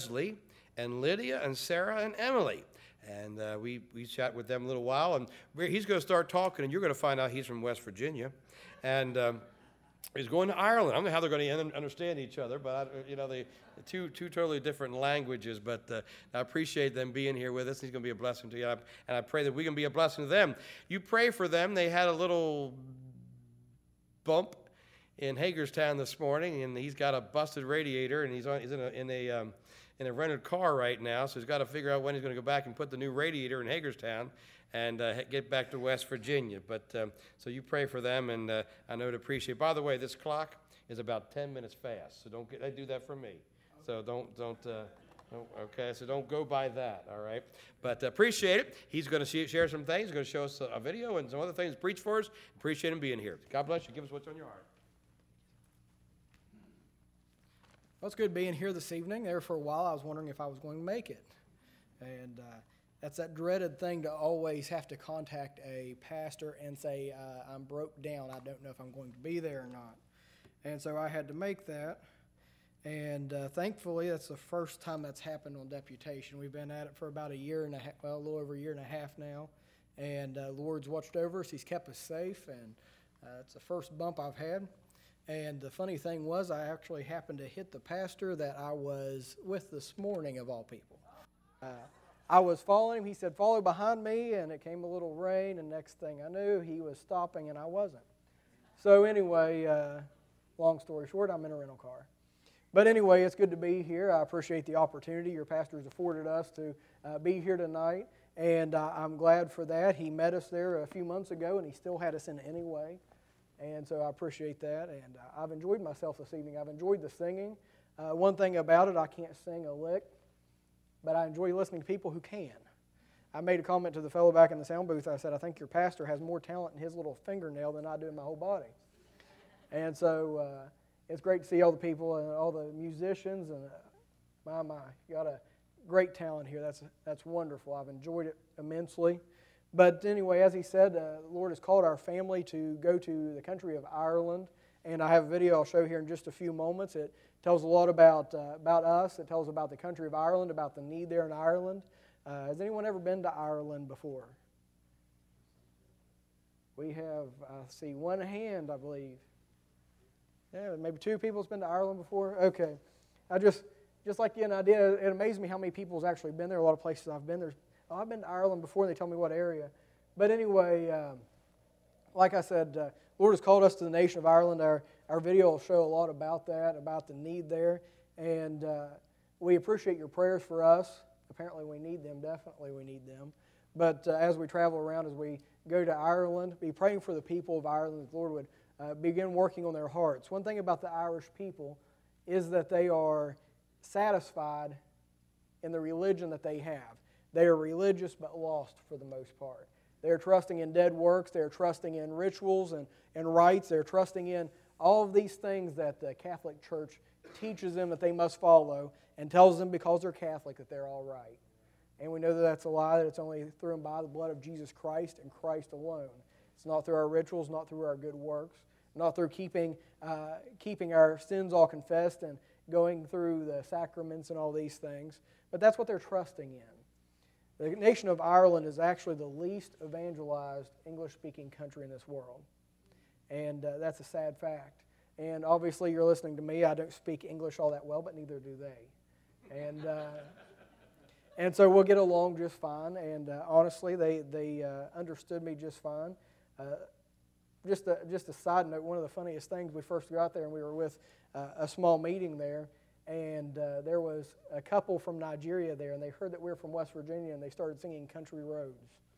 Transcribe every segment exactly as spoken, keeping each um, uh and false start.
Leslie and Lydia and Sarah and Emily. And uh, we, we chat with them a little while, and he's going to start talking, and you're going to find out he's from West Virginia. And um, he's going to Ireland. I don't know how they're going to understand each other, but, I, you know, they two two totally different languages. But uh, I appreciate them being here with us. He's going to be a blessing to you, and I pray that we can be a blessing to them. You pray for them. They had a little bump in Hagerstown this morning, and he's got a busted radiator, and he's, on, he's in a, in a um, in a rented car right now, so he's got to figure out when he's going to go back and put the new radiator in Hagerstown and uh, get back to West Virginia. But um, so you pray for them, and uh, I know to appreciate. By the way, this clock is about ten minutes fast, so don't get. They do that for me, so don't don't. Uh, don't okay, so don't go by that. All right, but uh, appreciate it. He's going to share some things. He's going to show us a video and some other things. Preach for us. Appreciate him being here. God bless you. Give us what's on your heart. Well, it's good being here this evening. There for a while, I was wondering if I was going to make it. And uh, that's that dreaded thing to always have to contact a pastor and say, uh, I'm broke down. I don't know if I'm going to be there or not. And so I had to make that. And uh, thankfully, that's the first time that's happened on deputation. We've been at it for about a year and a half, well, a little over a year and a half now. And uh, the Lord's watched over us. He's kept us safe. And uh, it's the first bump I've had. And the funny thing was, I actually happened to hit the pastor that I was with this morning, of all people. Uh, I was following him. He said, follow behind me, and it came a little rain, and next thing I knew, he was stopping, and I wasn't. So anyway, uh, long story short, I'm in a rental car. But anyway, it's good to be here. I appreciate the opportunity your pastor has afforded us to uh, be here tonight, and uh, I'm glad for that. He met us there a few months ago, and he still had us in anyway. And so I appreciate that, and uh, I've enjoyed myself this evening. I've enjoyed the singing. Uh, one thing about it, I can't sing a lick, but I enjoy listening to people who can. I made a comment to the fellow back in the sound booth. I said, I think your pastor has more talent in his little fingernail than I do in my whole body. And so uh, it's great to see all the people and all the musicians, and uh, my, my, you got a great talent here. That's, that's wonderful. I've enjoyed it immensely. But anyway, as he said, uh, the Lord has called our family to go to the country of Ireland. And I have a video I'll show here in just a few moments. It tells a lot about, uh, about us. It tells about the country of Ireland, about the need there in Ireland. Uh, has anyone ever been to Ireland before? We have, I see, one hand, I believe. Yeah, maybe two people have been to Ireland before? Okay. I just, just like to get an idea, it amazes me how many people have actually been there. A lot of places I've been there. Oh, I've been to Ireland before, and they tell me what area. But anyway, um, like I said, uh, the Lord has called us to the nation of Ireland. Our, our video will show a lot about that, about the need there. And uh, we appreciate your prayers for us. Apparently we need them. Definitely we need them. But uh, as we travel around, as we go to Ireland, be praying for the people of Ireland, that the Lord would uh, begin working on their hearts. One thing about the Irish people is that they are satisfied in the religion that they have. They are religious but lost for the most part. They are trusting in dead works. They are trusting in rituals and, and rites. They are trusting in all of these things that the Catholic Church teaches them that they must follow and tells them because they're Catholic that they're all right. And we know that that's a lie, that it's only through and by the blood of Jesus Christ and Christ alone. It's not through our rituals, not through our good works, not through keeping, uh, keeping our sins all confessed and going through the sacraments and all these things. But that's what they're trusting in. The nation of Ireland is actually the least evangelized English-speaking country in this world. And uh, that's a sad fact. And obviously you're listening to me. I don't speak English all that well, but neither do they. And uh, and so we'll get along just fine. And uh, honestly, they, they uh, understood me just fine. Uh, just, a, just a side note, one of the funniest things, we first got there and we were with uh, a small meeting there. And uh, there was a couple from Nigeria there, and they heard that we were from West Virginia, and they started singing Country Roads.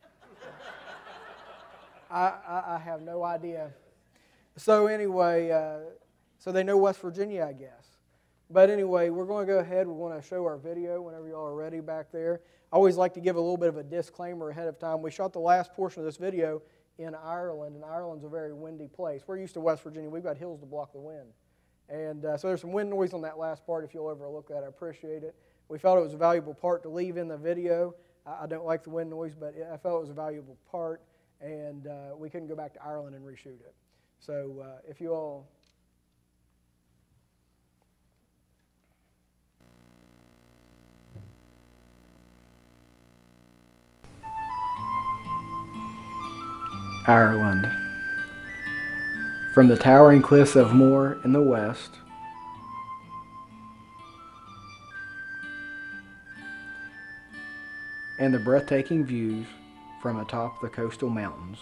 I, I, I have no idea. So anyway, uh, so they know West Virginia, I guess. But anyway, we're going to go ahead. We're going to show our video whenever y'all are ready back there. I always like to give a little bit of a disclaimer ahead of time. We shot the last portion of this video in Ireland, and Ireland's a very windy place. We're used to West Virginia. We've got hills to block the wind. And uh, so there's some wind noise on that last part. If you'll overlook that, I appreciate it. We felt it was a valuable part to leave in the video. I, I don't like the wind noise, but I felt it was a valuable part, and uh, we couldn't go back to Ireland and reshoot it. So uh, if you all... Ireland. From the towering cliffs of Moher in the west and the breathtaking views from atop the coastal mountains,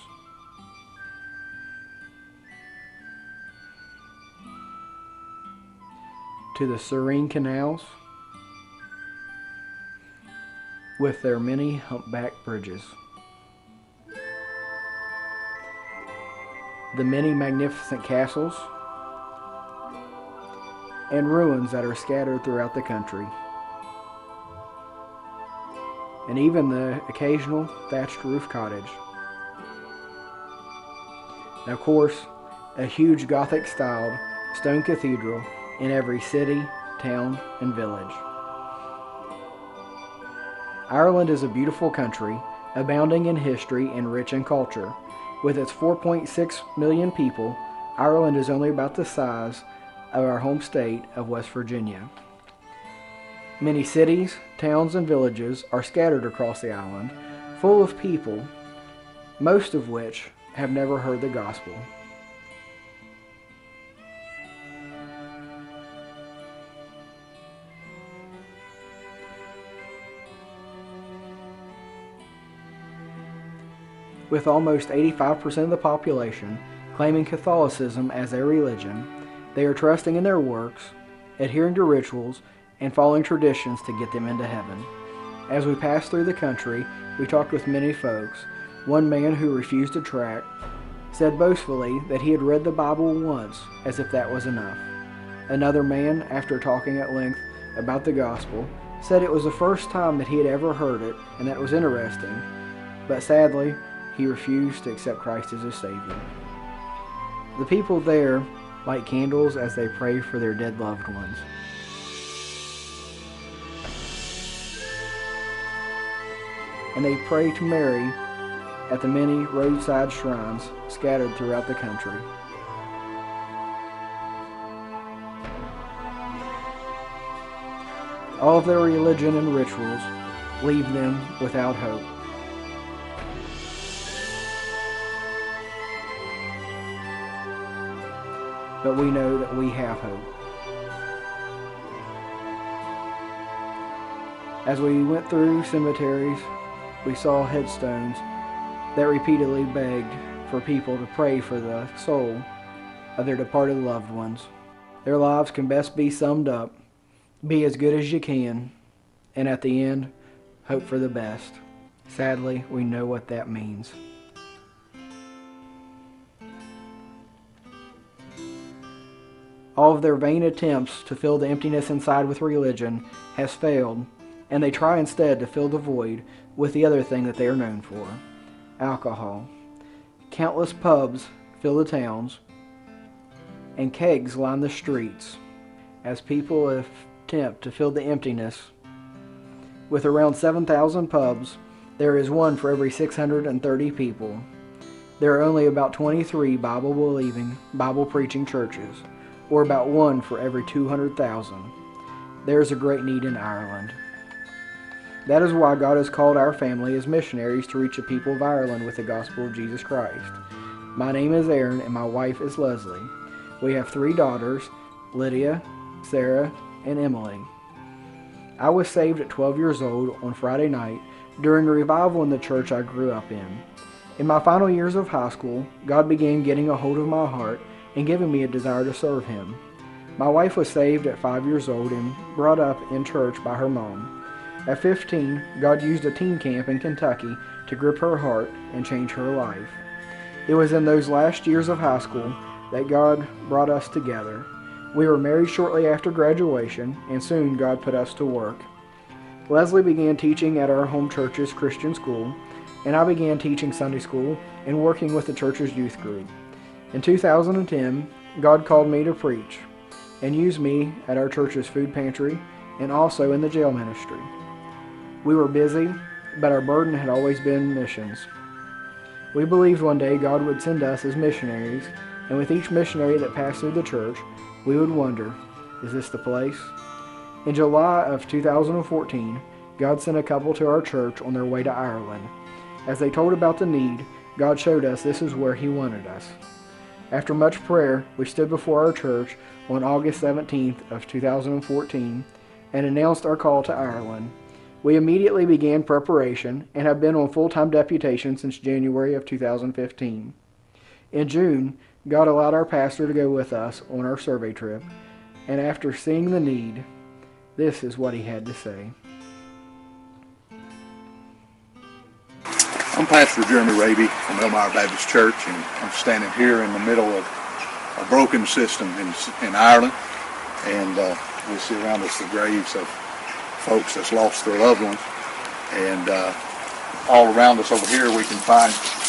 to the serene canals with their many humpback bridges, the many magnificent castles and ruins that are scattered throughout the country, and even the occasional thatched roof cottage. And of course, a huge Gothic-styled stone cathedral in every city, town, and village. Ireland is a beautiful country, abounding in history and rich in culture. With its four point six million people, Ireland is only about the size of our home state of West Virginia. Many cities, towns, and villages are scattered across the island, full of people, most of which have never heard the gospel. With almost eighty-five percent of the population claiming Catholicism as their religion, they are trusting in their works, adhering to rituals, and following traditions to get them into heaven. As we passed through the country, we talked with many folks. One man who refused to track said boastfully that he had read the Bible once, as if that was enough. Another man, after talking at length about the gospel, said it was the first time that he had ever heard it, and that was interesting, but sadly, he refused to accept Christ as his Savior. The people there light candles as they pray for their dead loved ones. And they pray to Mary at the many roadside shrines scattered throughout the country. All of their religion and rituals leave them without hope. But we know that we have hope. As we went through cemeteries, we saw headstones that repeatedly begged for people to pray for the soul of their departed loved ones. Their lives can best be summed up: be as good as you can, and at the end, hope for the best. Sadly, we know what that means. All of their vain attempts to fill the emptiness inside with religion has failed, and they try instead to fill the void with the other thing that they are known for: alcohol. Countless pubs fill the towns, and kegs line the streets as people attempt to fill the emptiness. With around seven thousand pubs, there is one for every six hundred thirty people. There are only about twenty-three Bible-believing, Bible-preaching churches, or about one for every two hundred thousand. There is a great need in Ireland. That is why God has called our family as missionaries to reach the people of Ireland with the gospel of Jesus Christ. My name is Aaron and my wife is Leslie. We have three daughters, Lydia, Sarah, and Emily. I was saved at twelve years old on Friday night during a revival in the church I grew up in. In my final years of high school, God began getting a hold of my heart and giving me a desire to serve Him. My wife was saved at five years old and brought up in church by her mom. At fifteen, God used a teen camp in Kentucky to grip her heart and change her life. It was in those last years of high school that God brought us together. We were married shortly after graduation, and soon God put us to work. Leslie began teaching at our home church's Christian school, and I began teaching Sunday school and working with the church's youth group. In two thousand ten, God called me to preach and used me at our church's food pantry and also in the jail ministry. We were busy, but our burden had always been missions. We believed one day God would send us as missionaries, and with each missionary that passed through the church, we would wonder, is this the place? In July of two thousand fourteen, God sent a couple to our church on their way to Ireland. As they told about the need, God showed us this is where He wanted us. After much prayer, we stood before our church on August seventeenth of two thousand fourteen and announced our call to Ireland. We immediately began preparation and have been on full-time deputation since January of two thousand fifteen. In June, God allowed our pastor to go with us on our survey trip, and after seeing the need, this is what he had to say. I'm Pastor Jeremy Raby from Elmira Baptist Church, and I'm standing here in the middle of a broken system in, in Ireland, and uh, we see around us the graves of folks that's lost their loved ones, and uh, all around us over here we can find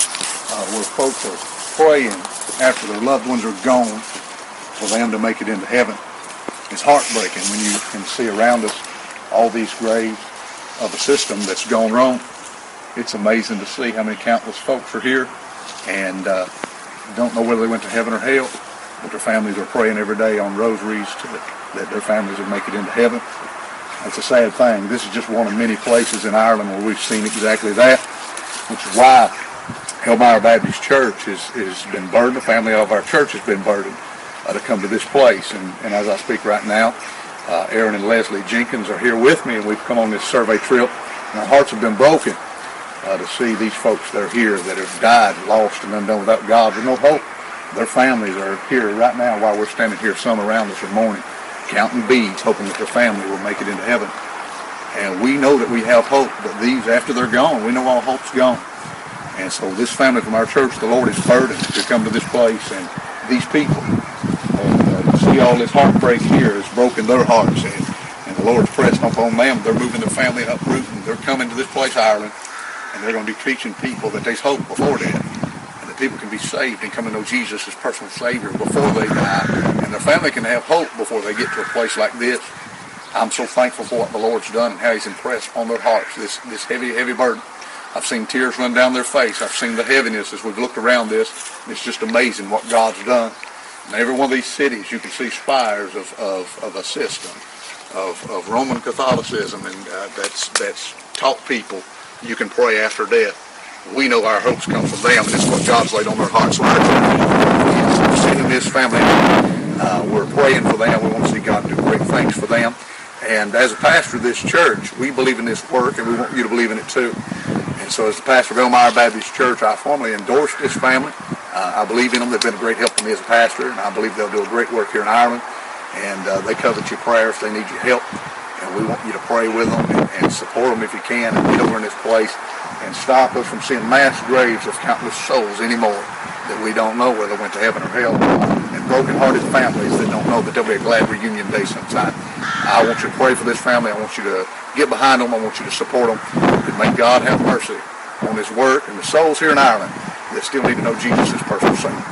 uh, where folks are praying after their loved ones are gone for them to make it into heaven. It's heartbreaking when you can see around us all these graves of a system that's gone wrong. It's amazing to see how many countless folks are here and uh, don't know whether they went to heaven or hell, but their families are praying every day on rosaries to, that their families will make it into heaven. It's a sad thing. This is just one of many places in Ireland where we've seen exactly that, which is why Elmira Baptist Church has, has been burdened. The family of our church has been burdened uh, to come to this place. And, and as I speak right now, uh, Aaron and Leslie Jenkins are here with me, and we've come on this survey trip, and our hearts have been broken Uh, to see these folks that are here that have died, lost, and undone without God with no hope. Their families are here right now while we're standing here, some around us this morning, counting beads, hoping that their family will make it into heaven. And we know that we have hope, but these, after they're gone, we know all hope's gone. And so this family from our church, the Lord is burdened to come to this place, and these people, and uh, to see all this heartbreak here has broken their hearts, and, and the Lord's pressing upon them. They're moving their family uprooting. They're coming to this place, Ireland, and they're going to be teaching people that there's hope before death, and that people can be saved and come to know Jesus as personal Savior before they die, and their family can have hope before they get to a place like this. I'm so thankful for what the Lord's done and how He's impressed upon their hearts, this, this heavy, heavy burden. I've seen tears run down their face. I've seen the heaviness as we've looked around this, and it's just amazing what God's done. In every one of these cities, you can see spires of, of, of a system of, of Roman Catholicism, and uh, that's, that's taught people you can pray after death. We know our hopes come from them, and it's what God's laid on their hearts. So our church is sending this family. Uh, we're praying for them. We want to see God do great things for them. And as a pastor of this church, we believe in this work, and we want you to believe in it too. And so as the pastor of Elmira Baptist Church, I formally endorse this family. Uh, I believe in them. They've been a great help to me as a pastor, and I believe they'll do a great work here in Ireland. And uh, they covet your prayers. They need your help. And we want you to pray with them and, and support them if you can, and get over in this place and stop us from seeing mass graves of countless souls anymore that we don't know whether they went to heaven or hell, and broken-hearted families that don't know that there'll be a glad reunion day sometime. I want you to pray for this family. I want you to get behind them. I want you to support them. And may God have mercy on His work and the souls here in Ireland that still need to know Jesus as personal Savior.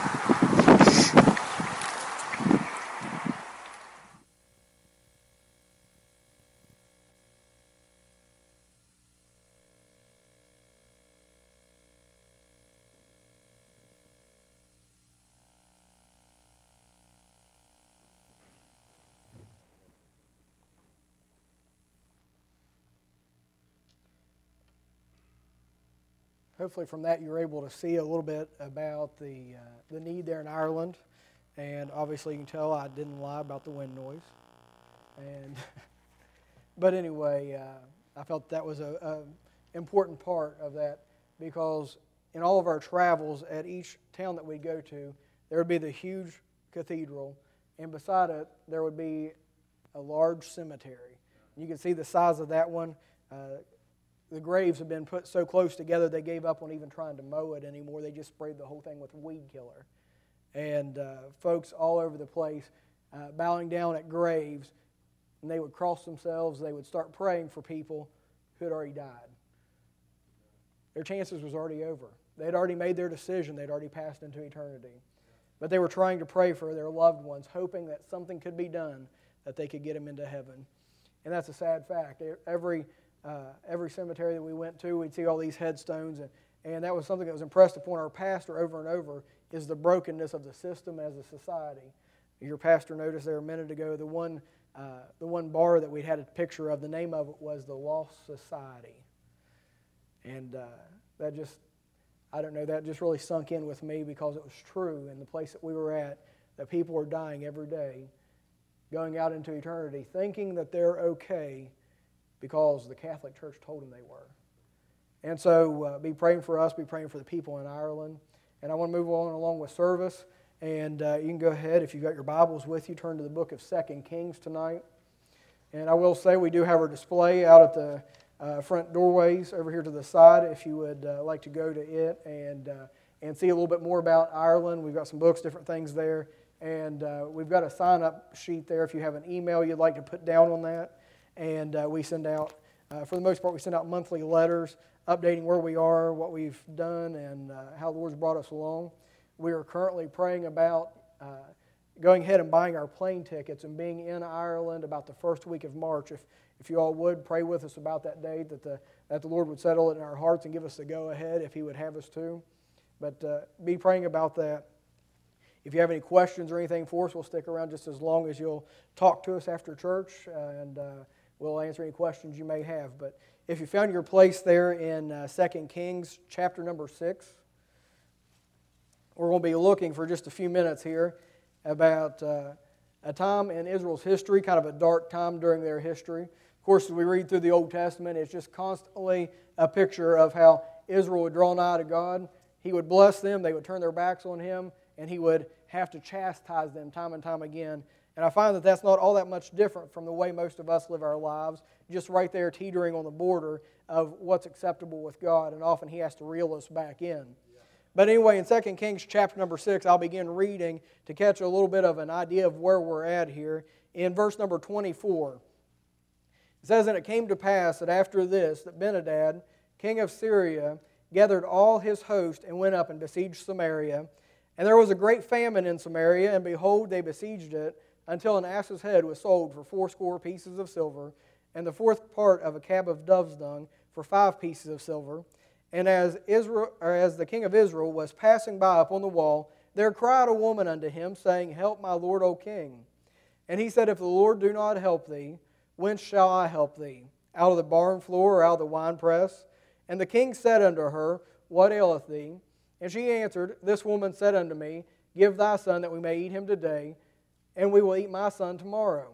Hopefully from that you're able to see a little bit about the, uh, the need there in Ireland. And obviously you can tell I didn't lie about the wind noise. And but anyway, uh, I felt that was a, a important part of that, because in all of our travels at each town that we go to, there would be the huge cathedral, and beside it there would be a large cemetery. You can see the size of that one. Uh, The graves have been put so close together they gave up on even trying to mow it anymore. They just sprayed the whole thing with weed killer. And uh, folks all over the place uh, bowing down at graves, and they would cross themselves. They would start praying for people who had already died. Their chances was already over. They had already made their decision. They'd already passed into eternity. But they were trying to pray for their loved ones, hoping that something could be done that they could get them into heaven. And that's a sad fact. Every Uh, every cemetery that we went to, we'd see all these headstones, and, and that was something that was impressed upon our pastor over and over, is the brokenness of the system as a society. Your pastor noticed there a minute ago, the one, uh, the one bar that we had a picture of, the name of it was the Lost Society. And uh, that just, I don't know, that just really sunk in with me because it was true in the place that we were at, that people are dying every day, going out into eternity, thinking that they're okay because the Catholic Church told them they were. And so uh, be praying for us, be praying for the people in Ireland. And I want to move on along with service. And uh, you can go ahead, if you've got your Bibles with you, turn to the book of Second Kings tonight. And I will say we do have our display out at the uh, front doorways over here to the side if you would uh, like to go to it and, uh, and see a little bit more about Ireland. We've got some books, different things there. And uh, we've got a sign-up sheet there if you have an email you'd like to put down on that. And uh, we send out, uh, for the most part, we send out monthly letters updating where we are, what we've done, and uh, how the Lord's brought us along. We are currently praying about uh, going ahead and buying our plane tickets and being in Ireland about the first week of March. If, if you all would, pray with us about that date, that the, that the Lord would settle it in our hearts and give us the go-ahead if He would have us to. But uh, be praying about that. If you have any questions or anything for us, we'll stick around just as long as you'll talk to us after church, uh, and uh, we'll answer any questions you may have. But if you found your place there in uh, Second Kings chapter number six, we're going to be looking for just a few minutes here about uh, a time in Israel's history, kind of a dark time during their history. Of course, as we read through the Old Testament, it's just constantly a picture of how Israel would draw nigh to God. He would bless them, they would turn their backs on Him, and He would have to chastise them time and time again. And I find that that's not all that much different from the way most of us live our lives, just right there teetering on the border of what's acceptable with God, and often He has to reel us back in. But anyway, in Second Kings chapter number six, I'll begin reading to catch a little bit of an idea of where we're at here. In verse number twenty-four, it says, "And it came to pass that after this, that Ben-Hadad, king of Syria, gathered all his host and went up and besieged Samaria. And there was a great famine in Samaria, and behold, they besieged it, until an ass's head was sold for fourscore pieces of silver, and the fourth part of a cab of dove's dung for five pieces of silver. And as Israel, or as the king of Israel was passing by upon the wall, there cried a woman unto him, saying, Help my lord, O king. And he said, If the Lord do not help thee, whence shall I help thee? Out of the barn floor, or out of the winepress? And the king said unto her, What aileth thee? And she answered, This woman said unto me, Give thy son that we may eat him today, and we will eat my son tomorrow.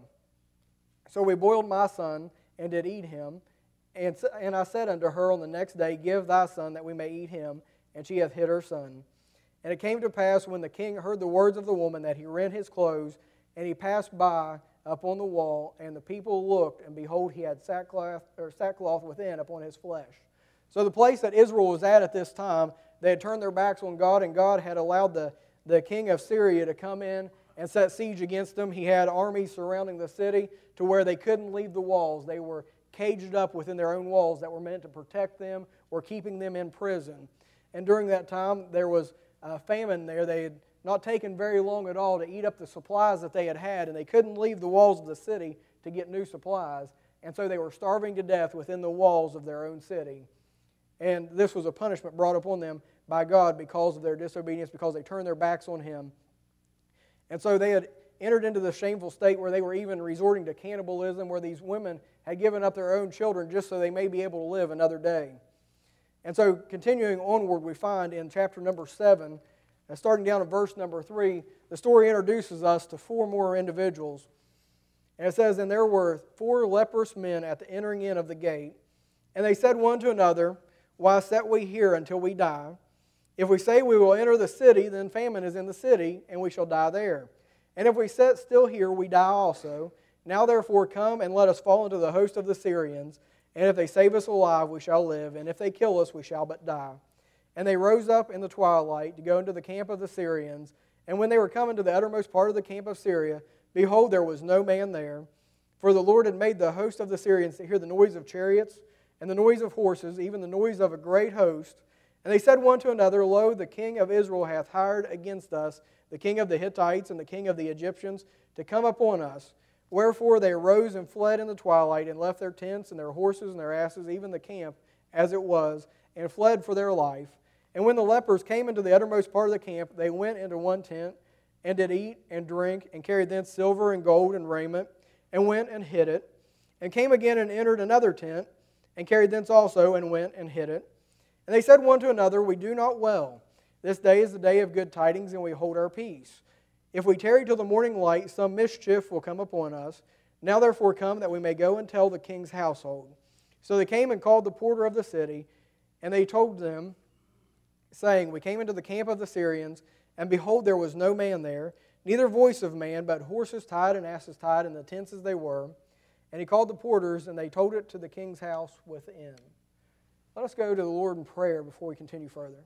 So we boiled my son, and did eat him. And, and I said unto her on the next day, Give thy son that we may eat him. And she hath hid her son. And it came to pass, when the king heard the words of the woman, that he rent his clothes, and he passed by upon the wall, and the people looked, and behold, he had sackcloth, or sackcloth within upon his flesh. So the place that Israel was at at this time, they had turned their backs on God, and God had allowed the, the king of Syria to come in and set siege against them. He had armies surrounding the city to where they couldn't leave the walls. They were caged up within their own walls that were meant to protect them or keeping them in prison. And during that time, there was a famine there. They had not taken very long at all to eat up the supplies that they had had, and they couldn't leave the walls of the city to get new supplies. And so they were starving to death within the walls of their own city. And this was a punishment brought upon them by God because of their disobedience, because they turned their backs on Him. And so they had entered into the shameful state where they were even resorting to cannibalism, where these women had given up their own children just so they may be able to live another day. And so continuing onward, we find in chapter number seven, uh, starting down at verse number three, the story introduces us to four more individuals. And it says, And there were four leprous men at the entering in of the gate, and they said one to another, Why set we here until we die? If we say we will enter the city, then famine is in the city, and we shall die there. And if we sit still here, we die also. Now therefore come and let us fall into the host of the Syrians. And if they save us alive, we shall live. And if they kill us, we shall but die. And they rose up in the twilight to go into the camp of the Syrians. And when they were come into the uttermost part of the camp of Syria, behold, there was no man there. For the Lord had made the host of the Syrians to hear the noise of chariots, and the noise of horses, even the noise of a great host. And they said one to another, Lo, the king of Israel hath hired against us the king of the Hittites and the king of the Egyptians to come upon us. Wherefore they arose and fled in the twilight, and left their tents and their horses and their asses, even the camp as it was, and fled for their life. And when the lepers came into the uttermost part of the camp, they went into one tent, and did eat and drink, and carried thence silver and gold and raiment, and went and hid it, and came again and entered another tent, and carried thence also, and went and hid it. And they said one to another, We do not well. This day is the day of good tidings, and we hold our peace. If we tarry till the morning light, some mischief will come upon us. Now therefore come, that we may go and tell the king's household. So they came and called the porter of the city, and they told them, saying, We came into the camp of the Syrians, and behold, there was no man there, neither voice of man, but horses tied and asses tied, in the tents as they were. And he called the porters, and they told it to the king's house within. Let us go to the Lord in prayer before we continue further.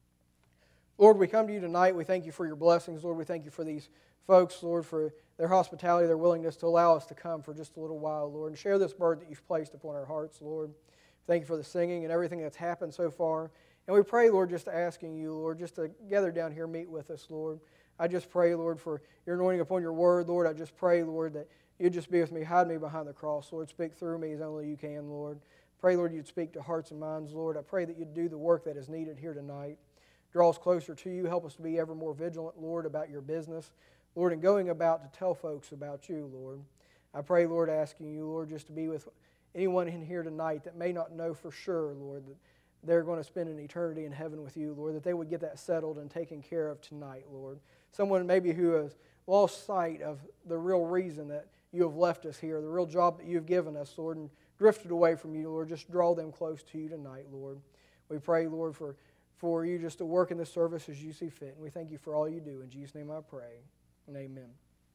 Lord, we come to you tonight. We thank you for your blessings. Lord, we thank you for these folks, Lord, for their hospitality, their willingness to allow us to come for just a little while, Lord, and share this burden that you've placed upon our hearts, Lord. Thank you for the singing and everything that's happened so far. And we pray, Lord, just asking you, Lord, just to gather down here, meet with us, Lord. I just pray, Lord, for your anointing upon your word, Lord. I just pray, Lord, that you'd just be with me, hide me behind the cross, Lord. Speak through me as only you can, Lord. Pray, Lord, you'd speak to hearts and minds, Lord. I pray that you'd do the work that is needed here tonight. Draw us closer to you. Help us to be ever more vigilant, Lord, about your business, Lord, and going about to tell folks about you, Lord. I pray, Lord, asking you, Lord, just to be with anyone in here tonight that may not know for sure, Lord, that they're going to spend an eternity in heaven with you, Lord, that they would get that settled and taken care of tonight, Lord. Someone maybe who has lost sight of the real reason that you have left us here, the real job that you've given us, Lord, and drifted away from you, Lord. Just draw them close to you tonight, Lord. We pray, Lord, for for you just to work in this service as you see fit. And we thank you for all you do. In Jesus' name I pray, and amen.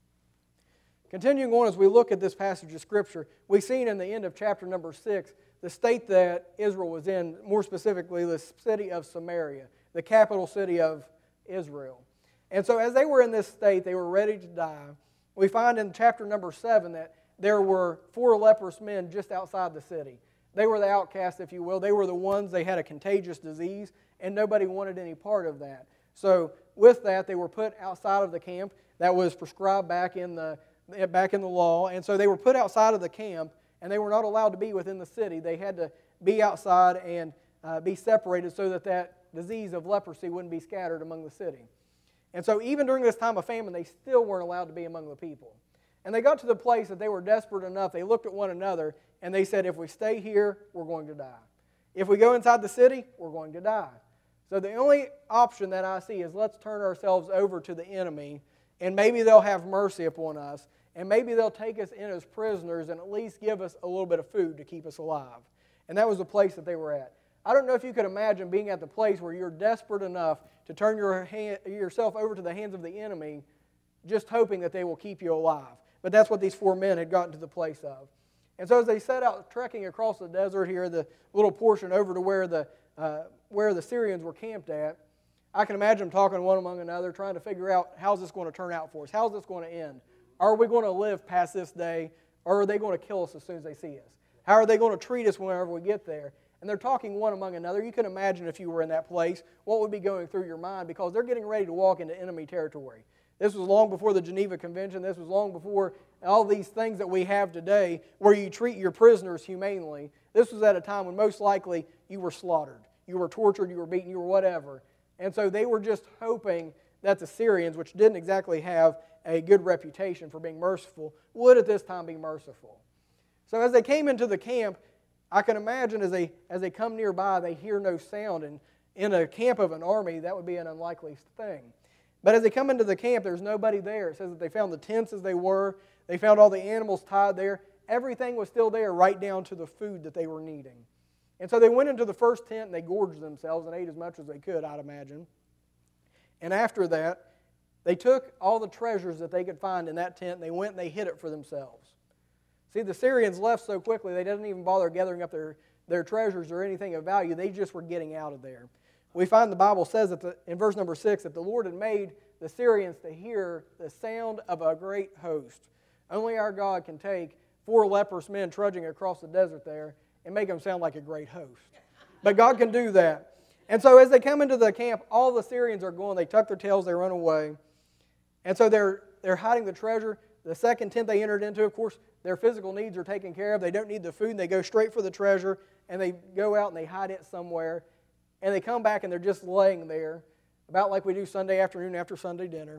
Continuing on as we look at this passage of Scripture, we've seen in the end of chapter number six the state that Israel was in, more specifically the city of Samaria, the capital city of Israel. And so as they were in this state, they were ready to die. We find in chapter number seven that there were four leprous men just outside the city. They were the outcasts, if you will. They were the ones, they had a contagious disease, and nobody wanted any part of that. So with that, they were put outside of the camp. That was prescribed back in the, back in the law. And so they were put outside of the camp, and they were not allowed to be within the city. They had to be outside and uh, be separated so that that disease of leprosy wouldn't be scattered among the city. And so even during this time of famine, they still weren't allowed to be among the people. And they got to the place that they were desperate enough, they looked at one another, and they said, if we stay here, we're going to die. If we go inside the city, we're going to die. So the only option that I see is let's turn ourselves over to the enemy, and maybe they'll have mercy upon us, and maybe they'll take us in as prisoners and at least give us a little bit of food to keep us alive. And that was the place that they were at. I don't know if you could imagine being at the place where you're desperate enough to turn your hand, yourself over to the hands of the enemy, just hoping that they will keep you alive. But that's what these four men had gotten to the place of. And so as they set out trekking across the desert here, the little portion over to where the, uh, where the Syrians were camped at, I can imagine them talking one among another, trying to figure out how's this going to turn out for us? How's this going to end? Are we going to live past this day, or are they going to kill us as soon as they see us? How are they going to treat us whenever we get there? And they're talking one among another. You can imagine if you were in that place, what would be going through your mind, because they're getting ready to walk into enemy territory. This was long before the Geneva Convention. This was long before all these things that we have today where you treat your prisoners humanely. This was at a time when most likely you were slaughtered. You were tortured, you were beaten, you were whatever. And so they were just hoping that the Syrians, which didn't exactly have a good reputation for being merciful, would at this time be merciful. So as they came into the camp, I can imagine as they, as they come nearby, they hear no sound. And in a camp of an army, that would be an unlikely thing. But as they come into the camp, there's nobody there. It says that they found the tents as they were. They found all the animals tied there. Everything was still there, right down to the food that they were needing. And so they went into the first tent and they gorged themselves and ate as much as they could, I'd imagine. And after that, they took all the treasures that they could find in that tent and they went and they hid it for themselves. See, the Syrians left so quickly, they didn't even bother gathering up their, their treasures or anything of value. They just were getting out of there. We find the Bible says that the, in verse number six that the Lord had made the Syrians to hear the sound of a great host. Only our God can take four leprous men trudging across the desert there and make them sound like a great host. But God can do that. And so as they come into the camp, all the Syrians are going. They tuck their tails, they run away. And so they're, they're hiding the treasure. The second tent they entered into, of course, their physical needs are taken care of. They don't need the food. They go straight for the treasure, and they go out and they hide it somewhere. And they come back and they're just laying there, about like we do Sunday afternoon after Sunday dinner.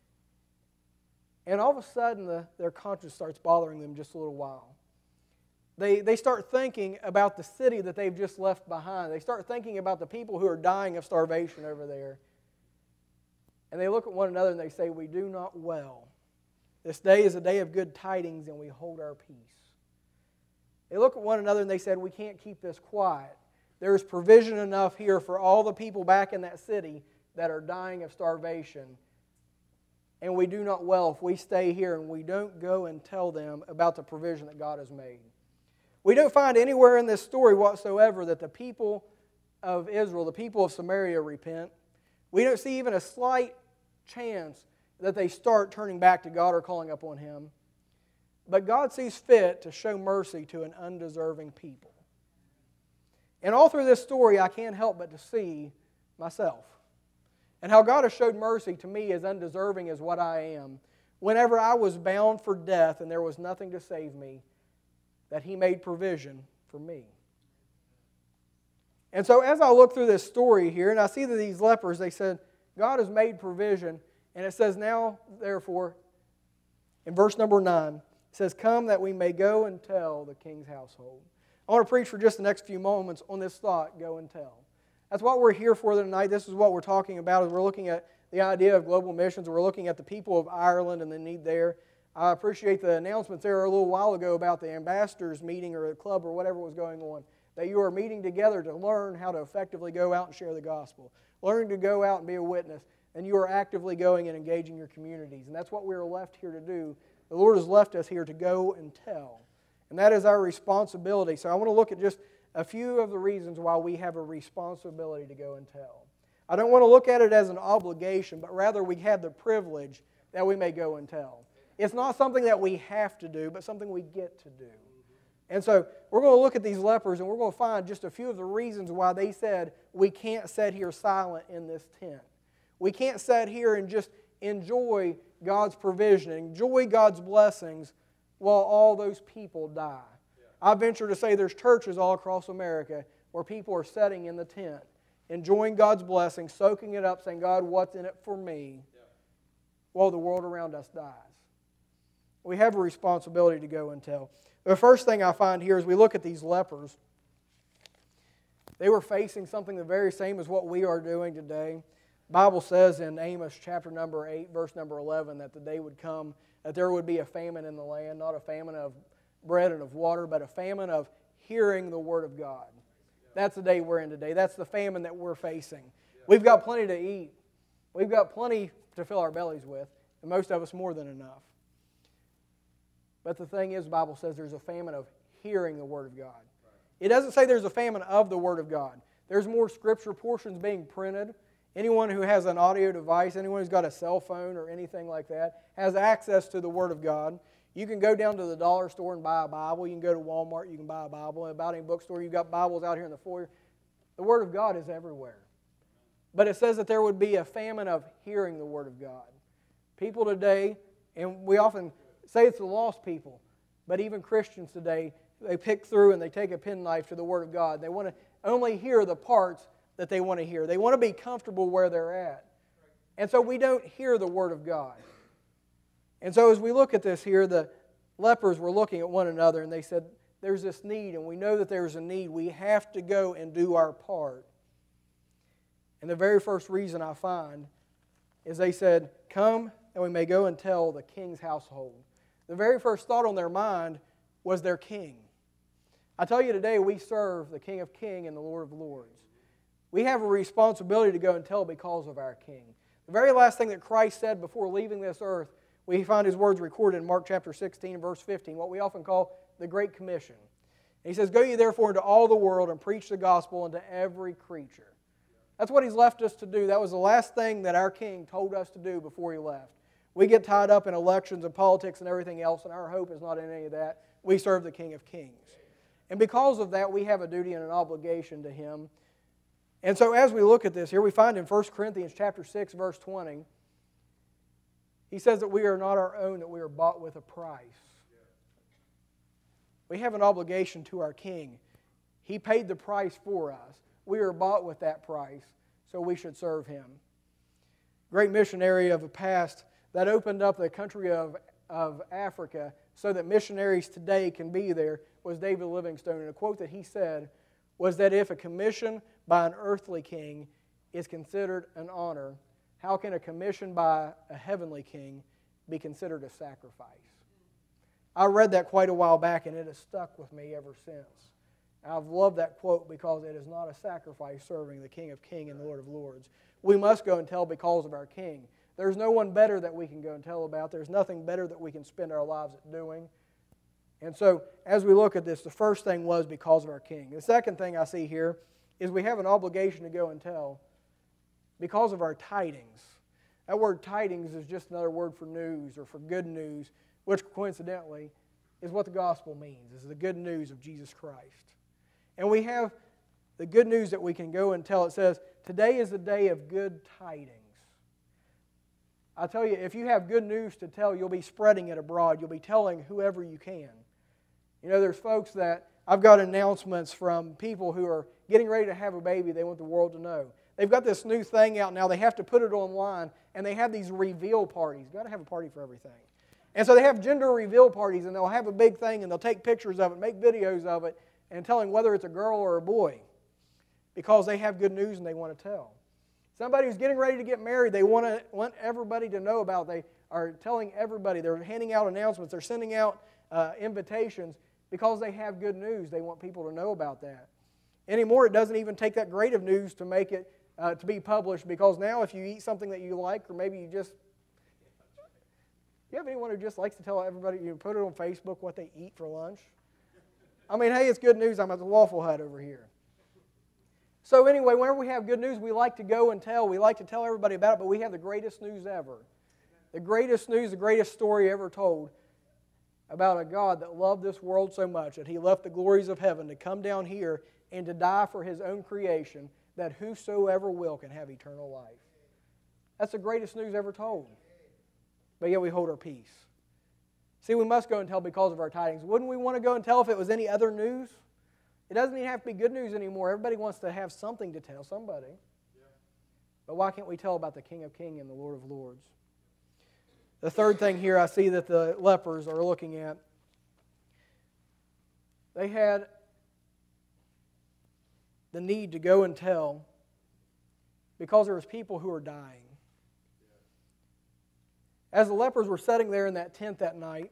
And all of a sudden, the, their conscience starts bothering them just a little while. they, they start thinking about the city that they've just left behind. They start thinking about the people who are dying of starvation over there. And they look at one another and they say, we do not well. This day is a day of good tidings, and we hold our peace. They look at one another and they said, we can't keep this quiet. There's provision enough here for all the people back in that city that are dying of starvation. And we do not well if we stay here and we don't go and tell them about the provision that God has made. We don't find anywhere in this story whatsoever that the people of Israel, the people of Samaria, repent. We don't see even a slight chance that they start turning back to God or calling upon Him. But God sees fit to show mercy to an undeserving people. And all through this story, I can't help but to see myself. And how God has showed mercy to me as undeserving as what I am. Whenever I was bound for death and there was nothing to save me, that He made provision for me. And so as I look through this story here, and I see that these lepers, they said, God has made provision. And it says, now, therefore, in verse number nine, it says, come that we may go and tell the king's household. I want to preach for just the next few moments on this thought, go and tell. That's what we're here for tonight. This is what we're talking about as we're looking at the idea of global missions. We're looking at the people of Ireland and the need there. I appreciate the announcements there a little while ago about the ambassadors meeting or a club or whatever was going on, that you are meeting together to learn how to effectively go out and share the gospel, learning to go out and be a witness, and you are actively going and engaging your communities. And that's what we are left here to do. The Lord has left us here to go and tell. And that is our responsibility. So I want to look at just a few of the reasons why we have a responsibility to go and tell. I don't want to look at it as an obligation, but rather we have the privilege that we may go and tell. It's not something that we have to do, but something we get to do. And so we're going to look at these lepers and we're going to find just a few of the reasons why they said we can't sit here silent in this tent. We can't sit here and just enjoy God's provision, enjoy God's blessings while all those people die. I venture to say there's churches all across America where people are sitting in the tent, enjoying God's blessings, soaking it up, saying, God, what's in it for me? While the world around us dies. We have a responsibility to go and tell. The first thing I find here is we look at these lepers. They were facing something the very same as what we are doing today. The Bible says in Amos chapter number eight, verse number eleven, that the day would come that there would be a famine in the land, not a famine of bread and of water, but a famine of hearing the Word of God. That's the day we're in today. That's the famine that we're facing. We've got plenty to eat. We've got plenty to fill our bellies with, and most of us more than enough. But the thing is, the Bible says there's a famine of hearing the Word of God. It doesn't say there's a famine of the Word of God. There's more Scripture portions being printed. Anyone who has an audio device, anyone who's got a cell phone or anything like that, has access to the Word of God. You can go down to the dollar store and buy a Bible. You can go to Walmart, you can buy a Bible. About any bookstore, you've got Bibles out here in the foyer. The Word of God is everywhere. But it says that there would be a famine of hearing the Word of God. People today, and we often say it's the lost people, but even Christians today, they pick through and they take a penknife to the Word of God. They want to only hear the parts that they want to hear. They want to be comfortable where they're at. And so we don't hear the Word of God. And so as we look at this here, the lepers were looking at one another and they said, there's this need, and we know that there's a need. We have to go and do our part. And the very first reason I find is they said, come and we may go and tell the king's household. The very first thought on their mind was their king. I tell you today, we serve the King of Kings and the Lord of Lords. We have a responsibility to go and tell because of our King. The very last thing that Christ said before leaving this earth, we find His words recorded in Mark chapter sixteen, verse fifteen, what we often call the Great Commission. And He says, go ye therefore into all the world and preach the gospel unto every creature. That's what He's left us to do. That was the last thing that our King told us to do before He left. We get tied up in elections and politics and everything else, and our hope is not in any of that. We serve the King of Kings. And because of that, we have a duty and an obligation to Him. And so as we look at this here, we find in First Corinthians chapter six, verse twenty, he says that we are not our own, that we are bought with a price. We have an obligation to our King. He paid the price for us. We are bought with that price, so we should serve Him. Great missionary of the past that opened up the country of, of Africa so that missionaries today can be there was David Livingstone, and a quote that he said was that if a commission by an earthly king is considered an honor, how can a commission by a heavenly king be considered a sacrifice? I read that quite a while back, and it has stuck with me ever since. I've loved that quote because it is not a sacrifice serving the King of Kings and the Lord of Lords. We must go and tell because of our King. There's no one better that we can go and tell about. There's nothing better that we can spend our lives at doing. And so, as we look at this, the first thing was because of our King. The second thing I see here is we have an obligation to go and tell because of our tidings. That word tidings is just another word for news or for good news, which coincidentally is what the gospel means, is the good news of Jesus Christ. And we have the good news that we can go and tell. It says, today is the day of good tidings. I tell you, if you have good news to tell, you'll be spreading it abroad. You'll be telling whoever you can. You know, there's folks that, I've got announcements from people who are getting ready to have a baby they want the world to know. They've got this new thing out now. They have to put it online, and they have these reveal parties. You've got to have a party for everything. And so they have gender reveal parties, and they'll have a big thing, and they'll take pictures of it, make videos of it, and telling whether it's a girl or a boy because they have good news and they want to tell. Somebody who's getting ready to get married, they want to want everybody to know about. They are telling everybody. They're handing out announcements. They're sending out uh, invitations because they have good news. They want people to know about that. Anymore, it doesn't even take that great of news to make it uh, to be published because now if you eat something that you like or maybe you just... You have anyone who just likes to tell everybody, you put it on Facebook what they eat for lunch? I mean, hey, it's good news. I'm at the Waffle Hut over here. So anyway, whenever we have good news, we like to go and tell. We like to tell everybody about it, but we have the greatest news ever. The greatest news, the greatest story ever told about a God that loved this world so much that He left the glories of heaven to come down here and to die for His own creation, that whosoever will can have eternal life. That's the greatest news ever told. But yet we hold our peace. See, we must go and tell because of our tidings. Wouldn't we want to go and tell if it was any other news? It doesn't even have to be good news anymore. Everybody wants to have something to tell somebody. Yeah. But why can't we tell about the King of Kings and the Lord of Lords? The third thing here I see that the lepers are looking at, they had the need to go and tell because there was people who were dying. As the lepers were sitting there in that tent that night,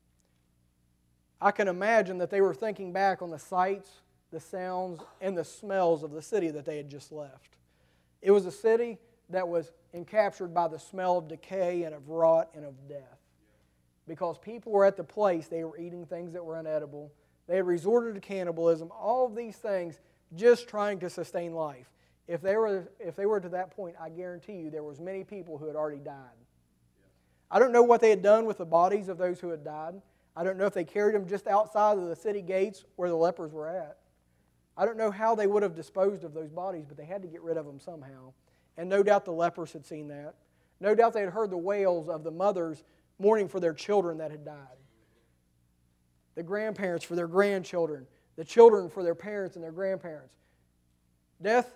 I can imagine that they were thinking back on the sights, the sounds, and the smells of the city that they had just left. It was a city that was encaptured by the smell of decay and of rot and of death. Because people were at the place, they were eating things that were inedible. They had resorted to cannibalism, all of these things just trying to sustain life. If they were, if they were to that point, I guarantee you there was many people who had already died. I don't know what they had done with the bodies of those who had died. I don't know if they carried them just outside of the city gates where the lepers were at. I don't know how they would have disposed of those bodies, but they had to get rid of them somehow. And no doubt the lepers had seen that. No doubt they had heard the wails of the mothers mourning for their children that had died. The grandparents for their grandchildren. The children for their parents and their grandparents. Death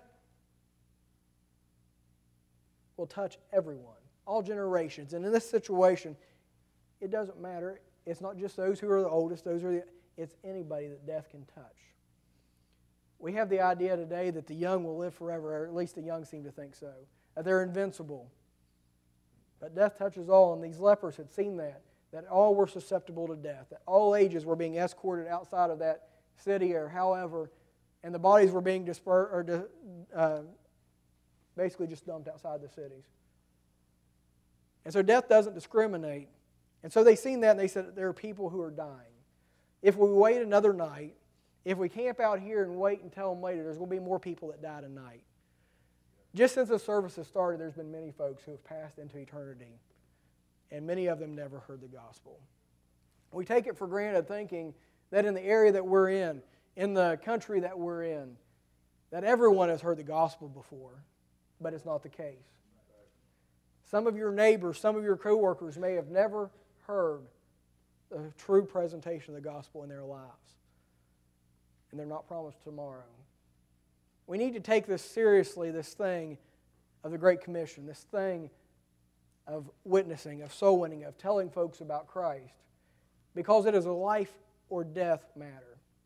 will touch everyone. All generations. And in this situation, it doesn't matter. It's not just those who are the oldest, those are the, it's anybody that death can touch. We have the idea today that the young will live forever, or at least the young seem to think so, that they're invincible. But death touches all, and these lepers had seen that, that all were susceptible to death, that all ages were being escorted outside of that city or however, and the bodies were being dispersed, or uh, basically just dumped outside the cities. And so death doesn't discriminate. And so they seen that and they said, there are people who are dying. If we wait another night, if we camp out here and wait and tell them later, there's going to be more people that die tonight. Just since the service has started, there's been many folks who have passed into eternity. And many of them never heard the gospel. We take it for granted thinking that in the area that we're in, in the country that we're in, that everyone has heard the gospel before. But it's not the case. Some of your neighbors, some of your co-workers may have never heard the true presentation of the gospel in their lives. And they're not promised tomorrow. We need to take this seriously, this thing of the Great Commission, this thing of witnessing, of soul winning, of telling folks about Christ, because it is a life or death matter.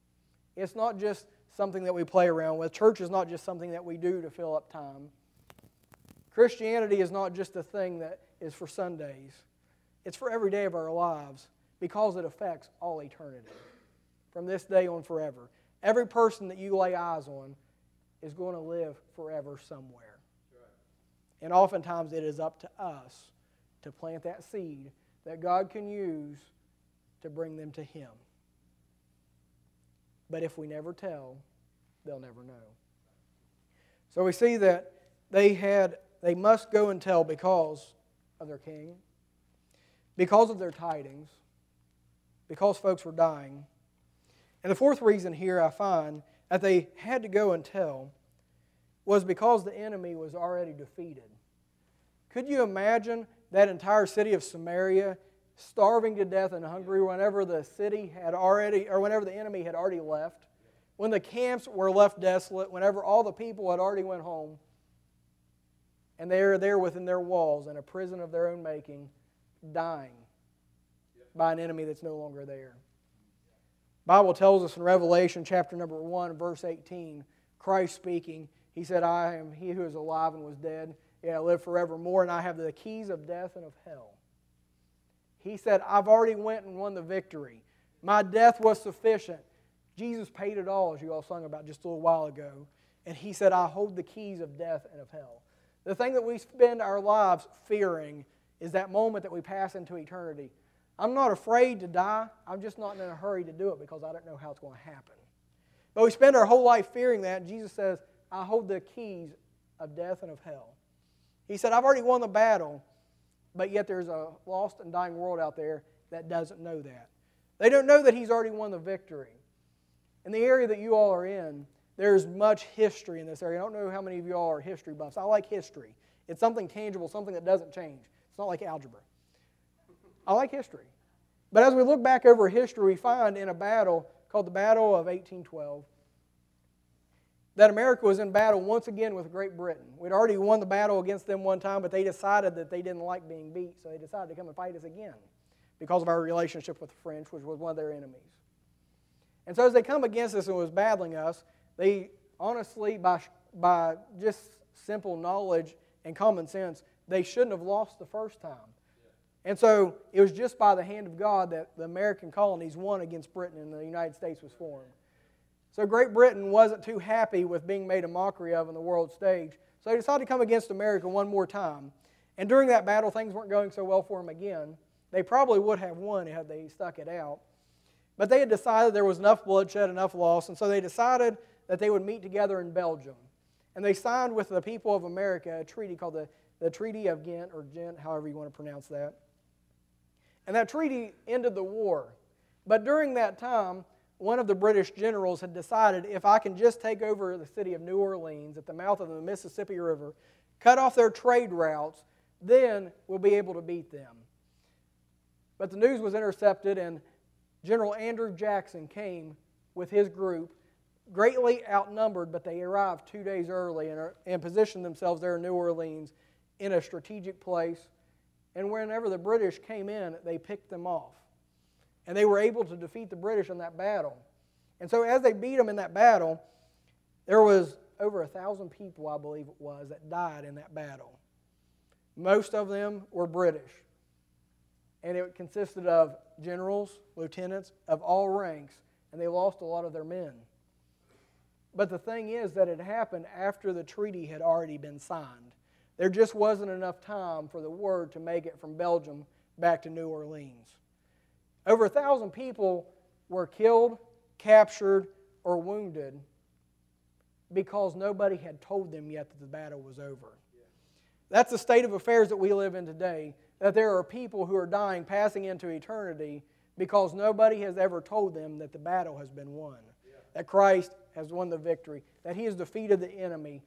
It's not just something that we play around with. Church is not just something that we do to fill up time. Christianity is not just a thing that is for Sundays. It's for every day of our lives because it affects all eternity. From this day on forever. Every person that you lay eyes on is going to live forever somewhere. And oftentimes it is up to us to plant that seed that God can use to bring them to Him. But if we never tell, they'll never know. So we see that they had, they must go and tell because of their king, because of their tidings, because folks were dying. And the fourth reason here I find that they had to go and tell was because the enemy was already defeated. Could you imagine that entire city of Samaria starving to death and hungry whenever the city had already, or whenever the enemy had already left? When the camps were left desolate, whenever all the people had already went home, and they are there within their walls in a prison of their own making, dying by an enemy that's no longer there. The Bible tells us in Revelation chapter number one, verse eighteen, Christ speaking, He said, I am He who is alive and was dead, yet I live forevermore, and I have the keys of death and of hell. He said, I've already went and won the victory. My death was sufficient. Jesus paid it all, as you all sung about just a little while ago. And He said, I hold the keys of death and of hell. The thing that we spend our lives fearing is that moment that we pass into eternity. I'm not afraid to die. I'm just not in a hurry to do it because I don't know how it's going to happen. But we spend our whole life fearing that. And Jesus says, I hold the keys of death and of hell. He said, I've already won the battle, but yet there's a lost and dying world out there that doesn't know that. They don't know that He's already won the victory. In the area that you all are in, there's much history in this area. I don't know how many of you all are history buffs. I like history. It's something tangible, something that doesn't change. It's not like algebra. I like history. But as we look back over history, we find in a battle called the Battle of eighteen twelve that America was in battle once again with Great Britain. We'd already won the battle against them one time, but they decided that they didn't like being beat, so they decided to come and fight us again because of our relationship with the French, which was one of their enemies. And so as they come against us and was battling us, they honestly, by, by just simple knowledge and common sense, they shouldn't have lost the first time. And so it was just by the hand of God that the American colonies won against Britain and the United States was formed. So Great Britain wasn't too happy with being made a mockery of on the world stage, so they decided to come against America one more time. And during that battle, things weren't going so well for them again. They probably would have won had they stuck it out. But they had decided there was enough bloodshed, enough loss, and so they decided that they would meet together in Belgium. And they signed with the people of America a treaty called the, the Treaty of Ghent, or Ghent, however you want to pronounce that. And that treaty ended the war. But during that time, one of the British generals had decided, if I can just take over the city of New Orleans at the mouth of the Mississippi River, cut off their trade routes, then we'll be able to beat them. But the news was intercepted, and General Andrew Jackson came with his group, greatly outnumbered, but they arrived two days early and, and positioned themselves there in New Orleans in a strategic place. And whenever the British came in, they picked them off. And they were able to defeat the British in that battle. And so as they beat them in that battle, there was over a thousand people, I believe it was, that died in that battle. Most of them were British. And it consisted of generals, lieutenants, of all ranks, and they lost a lot of their men. But the thing is that it happened after the treaty had already been signed. There just wasn't enough time for the word to make it from Belgium back to New Orleans. Over a thousand people were killed, captured, or wounded because nobody had told them yet that the battle was over. That's the state of affairs that we live in today, that there are people who are dying, passing into eternity because nobody has ever told them that the battle has been won, that Christ has won the victory, that He has defeated the enemy,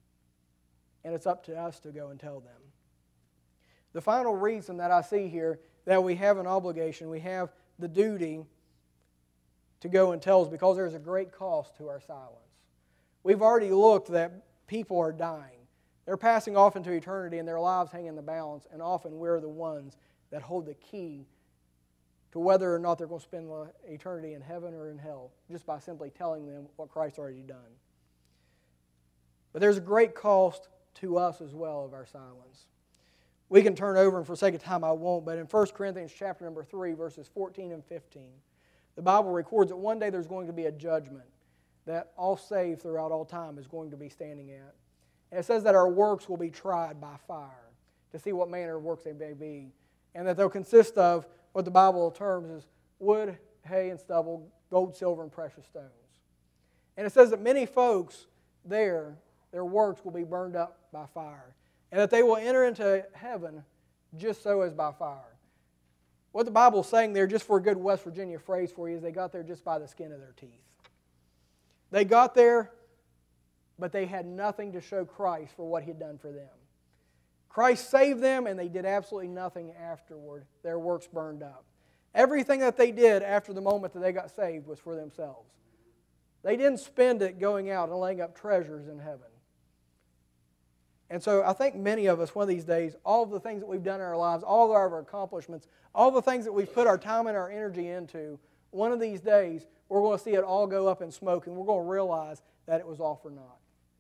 and it's up to us to go and tell them. The final reason that I see here that we have an obligation, we have the duty to go and tell is because there's a great cost to our silence. We've already looked that people are dying. They're passing off into eternity and their lives hang in the balance, and often we're the ones that hold the key to whether or not they're going to spend eternity in heaven or in hell, just by simply telling them what Christ's already done. But there's a great cost to us as well of our silence. We can turn over, and for sake of time I won't, but in First Corinthians chapter number three, verses fourteen and fifteen, the Bible records that one day there's going to be a judgment that all saved throughout all time is going to be standing at. And it says that our works will be tried by fire to see what manner of works they may be, and that they'll consist of what the Bible terms as wood, hay, and stubble, gold, silver, and precious stones. And it says that many folks there, their works will be burned up by fire, and that they will enter into heaven just so as by fire. What the Bible is saying there, just for a good West Virginia phrase for you, is they got there just by the skin of their teeth. They got there, but they had nothing to show Christ for what He had done for them. Christ saved them, and they did absolutely nothing afterward. Their works burned up. Everything that they did after the moment that they got saved was for themselves. They didn't spend it going out and laying up treasures in heaven. And so I think many of us, one of these days, all of the things that we've done in our lives, all of our accomplishments, all the things that we've put our time and our energy into, one of these days, we're going to see it all go up in smoke, and we're going to realize that it was all for naught.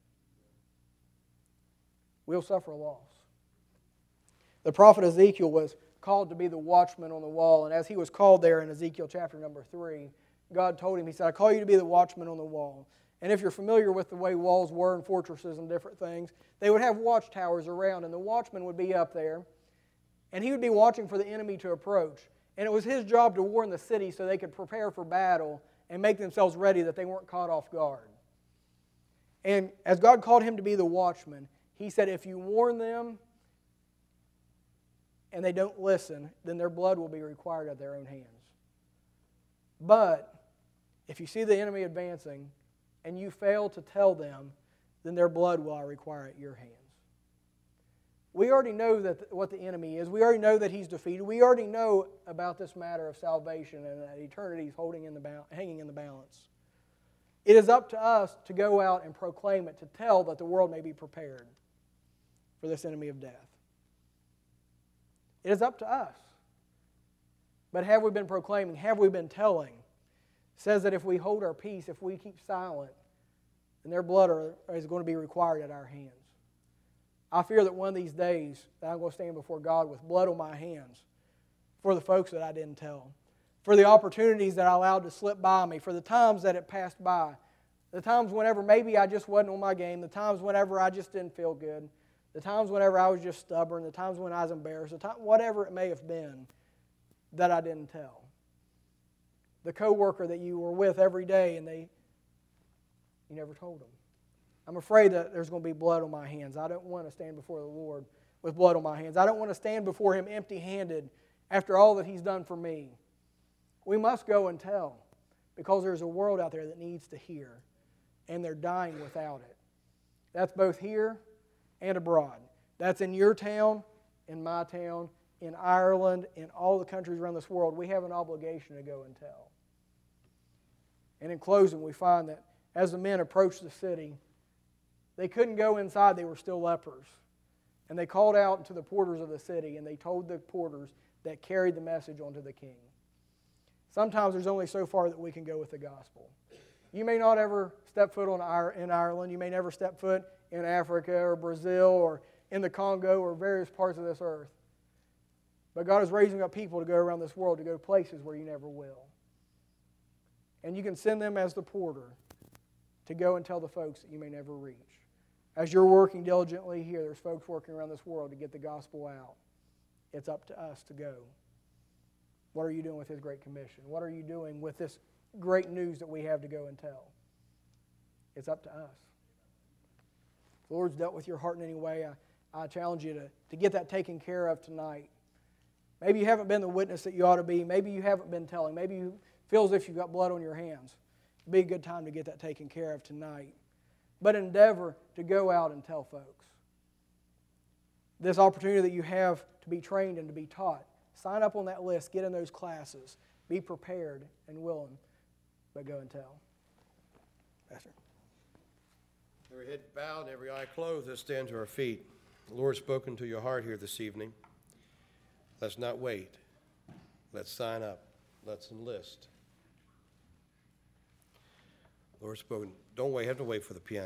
We'll suffer loss. The prophet Ezekiel was called to be the watchman on the wall, and as he was called there in Ezekiel chapter number three, God told him, He said, I call you to be the watchman on the wall. And if you're familiar with the way walls were and fortresses and different things, they would have watchtowers around, and the watchman would be up there, and he would be watching for the enemy to approach. And it was his job to warn the city so they could prepare for battle and make themselves ready that they weren't caught off guard. And as God called him to be the watchman, He said, if you warn them and they don't listen, then their blood will be required at their own hands. But if you see the enemy advancing and you fail to tell them, then their blood will I require at your hands. We already know that what the enemy is. We already know that he's defeated. We already know about this matter of salvation and that eternity is holding in the ba- hanging in the balance. It is up to us to go out and proclaim it, to tell that the world may be prepared for this enemy of death. It is up to us. But have we been proclaiming? Have we been telling? It says that if we hold our peace, if we keep silent, then their blood are, is going to be required at our hands. I fear that one of these days that I'm going to stand before God with blood on my hands for the folks that I didn't tell, for the opportunities that I allowed to slip by me, for the times that it passed by, the times whenever maybe I just wasn't on my game, the times whenever I just didn't feel good, the times whenever I was just stubborn, the times when I was embarrassed, the time, whatever it may have been that I didn't tell. The coworker that you were with every day and they, you never told them. I'm afraid that there's going to be blood on my hands. I don't want to stand before the Lord with blood on my hands. I don't want to stand before Him empty-handed after all that He's done for me. We must go and tell because there's a world out there that needs to hear, and they're dying without it. That's both here and abroad. That's in your town, in my town, in Ireland, in all the countries around this world. We have an obligation to go and tell. And in closing, we find that as the men approached the city, they couldn't go inside. They were still lepers. And they called out to the porters of the city, and they told the porters that carried the message onto the king. Sometimes there's only so far that we can go with the gospel. You may not ever step foot on in Ireland. You may never step foot in Africa or Brazil or in the Congo or various parts of this earth. But God is raising up people to go around this world, to go places where you never will. And you can send them as the porter to go and tell the folks that you may never reach. As you're working diligently here, there's folks working around this world to get the gospel out. It's up to us to go. What are you doing with His Great Commission? What are you doing with this great news that we have to go and tell? It's up to us. If the Lord's dealt with your heart in any way, I, I challenge you to, to get that taken care of tonight. Maybe you haven't been the witness that you ought to be. Maybe you haven't been telling. Maybe you feel as if you've got blood on your hands. It'd be a good time to get that taken care of tonight. But endeavor to go out and tell folks. This opportunity that you have to be trained and to be taught, sign up on that list, get in those classes, be prepared and willing, but go and tell. Pastor. Every head bowed, every eye closed, let's stand to our feet. The Lord's spoken to your heart here this evening. Let's not wait. Let's sign up. let's enlist. Lord spoken, don't wait, have to wait for the piano.